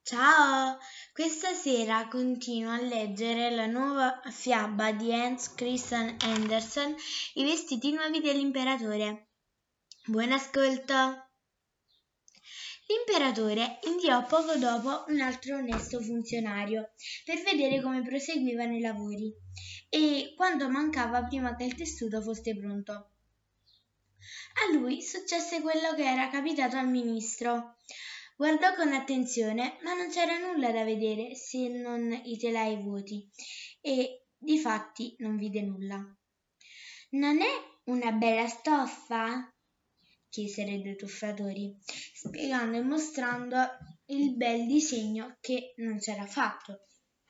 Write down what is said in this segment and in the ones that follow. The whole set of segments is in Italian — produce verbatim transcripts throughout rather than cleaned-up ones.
Ciao! Questa sera continuo a leggere la nuova fiaba di Hans Christian Andersen, I vestiti nuovi dell'imperatore. Buon ascolto! L'imperatore inviò poco dopo un altro onesto funzionario per vedere come proseguivano i lavori e quanto mancava prima che il tessuto fosse pronto. A lui successe quello che era capitato al ministro. Guardò con attenzione, ma non c'era nulla da vedere se non i telai vuoti, e difatti non vide nulla. «Non è una bella stoffa?» chiesero i due tuffatori, spiegando e mostrando il bel disegno che non c'era fatto.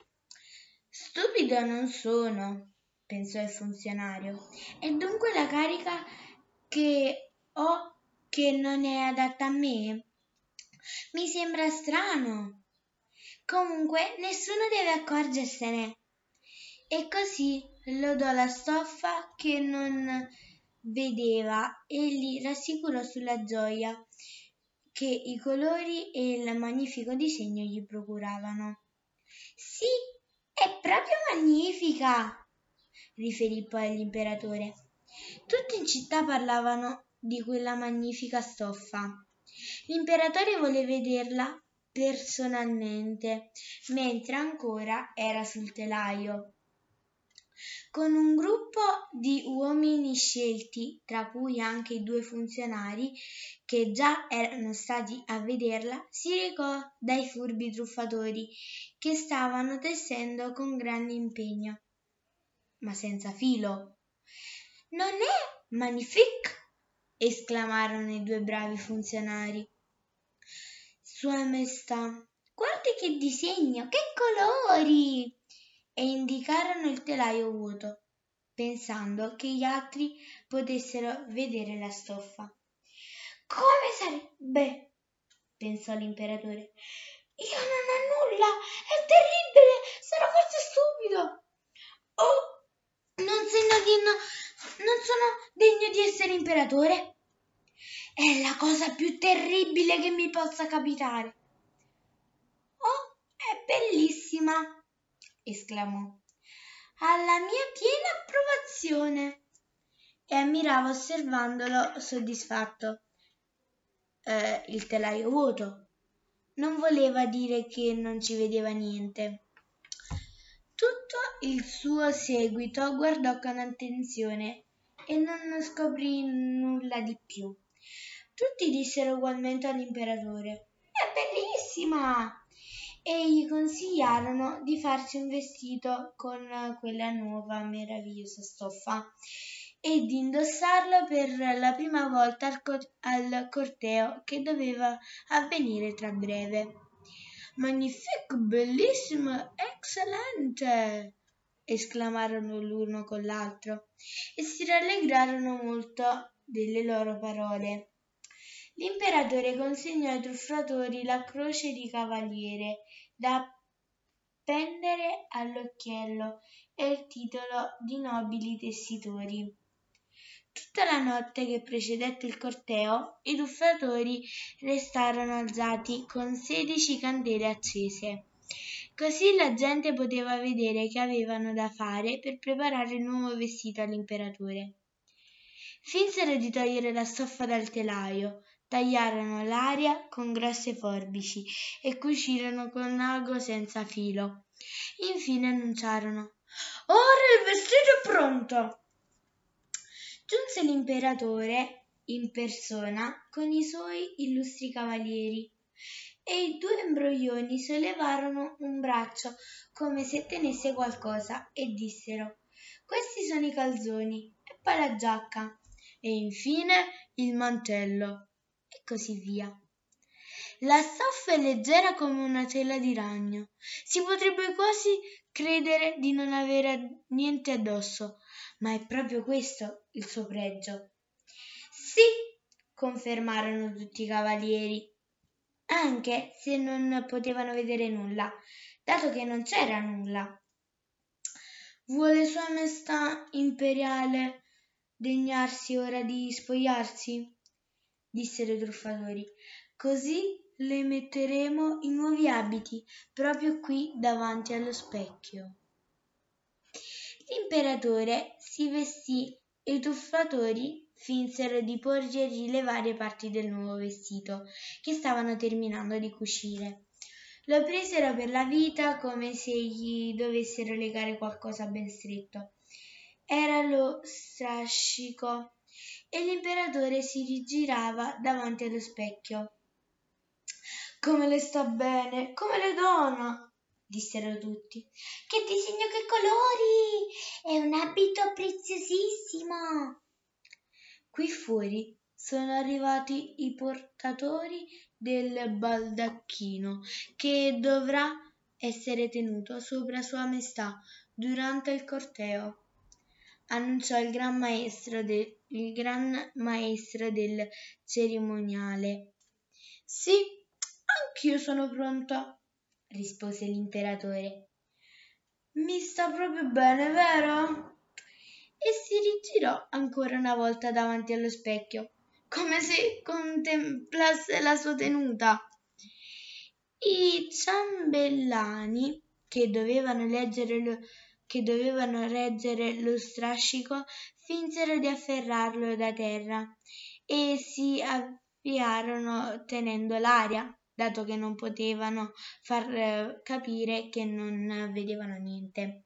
«Stupido non sono», pensò il funzionario, «e dunque la carica che ho che non è adatta a me? Mi sembra strano. Comunque nessuno deve accorgersene». E così lodò la stoffa che non vedeva e li rassicurò sulla gioia che i colori e il magnifico disegno gli procuravano. «Sì, è proprio magnifica», riferì poi l'imperatore. Tutti in città parlavano di quella magnifica stoffa. L'imperatore volle vederla personalmente, mentre ancora era sul telaio. Con un gruppo di uomini scelti, tra cui anche i due funzionari che già erano stati a vederla, si recò dai furbi truffatori che stavano tessendo con grande impegno, ma senza filo. «Non è magnifique?» esclamarono i due bravi funzionari. «Sua Maestà, guardi che disegno, che colori!» e indicarono il telaio vuoto, pensando che gli altri potessero vedere la stoffa. «Come sarebbe?» pensò l'imperatore. «Io non ho nulla, è terribile, sarò forse stupido. Oh, non sono degno, non sono degno di essere imperatore? È la cosa più terribile che mi possa capitare». «Oh, è bellissima!» esclamò. «Ha la mia piena approvazione!» e ammirava osservandolo soddisfatto. Eh, il telaio vuoto non voleva dire che non ci vedeva niente. Tutto il suo seguito guardò con attenzione e non scoprì nulla di più. Tutti dissero ugualmente all'imperatore: «È bellissima!» e gli consigliarono di farsi un vestito con quella nuova meravigliosa stoffa e di indossarlo per la prima volta al, co- al corteo che doveva avvenire tra breve. «Magnifique, bellissimo, eccellente!» esclamarono l'uno con l'altro e si rallegrarono molto delle loro parole. L'imperatore consegnò ai truffatori la croce di cavaliere da appendere all'occhiello e il titolo di nobili tessitori. Tutta la notte che precedette il corteo, i truffatori restarono alzati con sedici candele accese. Così la gente poteva vedere che avevano da fare per preparare il nuovo vestito all'imperatore. Finsero di togliere la stoffa dal telaio, tagliarono l'aria con grosse forbici e cucirono con ago senza filo. Infine annunciarono: «Ora il vestito è pronto!» Giunse l'imperatore in persona con i suoi illustri cavalieri e i due imbroglioni sollevarono un braccio come se tenesse qualcosa e dissero: «Questi sono i calzoni e poi la giacca e infine il mantello», e così via. La stoffa è leggera come una tela di ragno. Si potrebbe quasi credere di non avere niente addosso, ma è proprio questo il suo pregio. «Sì», confermarono tutti i cavalieri, anche se non potevano vedere nulla, dato che non c'era nulla. «Vuole Sua Maestà imperiale degnarsi ora di spogliarsi?» dissero i truffatori. «Così le metteremo i nuovi abiti proprio qui davanti allo specchio. L'imperatore si vestì e i tuffatori finsero di porgergli le varie parti del nuovo vestito che stavano terminando di cucire. Lo presero per la vita come se gli dovessero legare qualcosa ben stretto. Era lo strascico e l'imperatore si rigirava davanti allo specchio. «Come le sta bene, come le dona!» dissero tutti. «Che disegno, che colori! È un abito preziosissimo!» Qui fuori sono arrivati i portatori del baldacchino che dovrà essere tenuto sopra Sua Maestà durante il corteo, annunciò il gran maestro, de, il gran maestro del cerimoniale. «Sì, anch'io sono pronta», rispose l'imperatore. «Mi sta proprio bene, vero?» E si rigirò ancora una volta davanti allo specchio, come se contemplasse la sua tenuta. I ciambellani che dovevano leggere lo, che dovevano reggere lo strascico finsero di afferrarlo da terra e si avviarono tenendo l'aria, dato che non potevano far capire che non vedevano niente.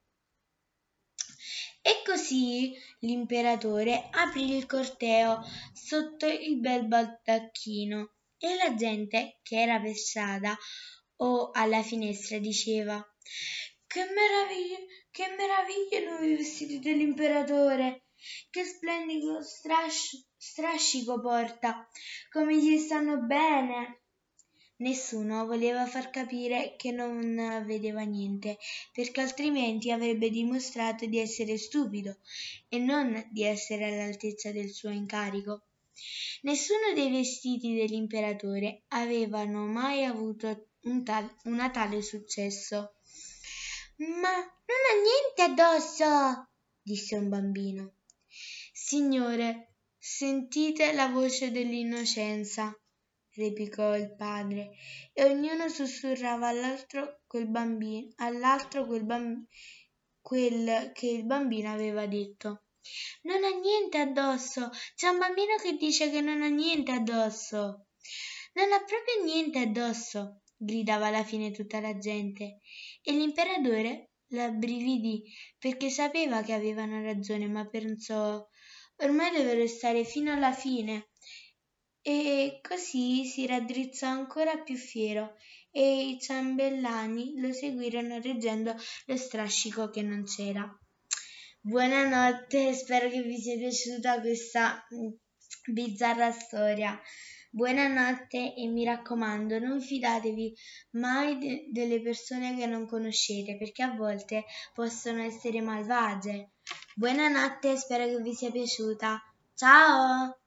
E così l'imperatore aprì il corteo sotto il bel baldacchino e la gente che era per strada o alla finestra diceva: «Che meraviglia, che meraviglia i nuovi vestiti dell'imperatore! Che splendido strascico, strascico porta! Come gli stanno bene!» Nessuno voleva far capire che non vedeva niente, perché altrimenti avrebbe dimostrato di essere stupido e non di essere all'altezza del suo incarico. Nessuno dei vestiti dell'imperatore avevano mai avuto un tal, una tale successo. «Ma non ha niente addosso!» disse un bambino. «Signore, sentite la voce dell'innocenza», replicò il padre, e ognuno sussurrava all'altro quel bambino, all'altro quel, bamb- quel che il bambino aveva detto. «Non ha niente addosso! C'è un bambino che dice che non ha niente addosso!» «Non ha proprio niente addosso!» gridava alla fine tutta la gente, e l'imperatore l'abbrividì perché sapeva che avevano ragione, ma pensò: «Ormai devo restare fino alla fine». E così si raddrizzò ancora più fiero e i ciambellani lo seguirono reggendo lo strascico che non c'era. Buonanotte, spero che vi sia piaciuta questa bizzarra storia. Buonanotte e mi raccomando, non fidatevi mai de- delle persone che non conoscete, perché a volte possono essere malvagie. Buonanotte, spero che vi sia piaciuta. Ciao!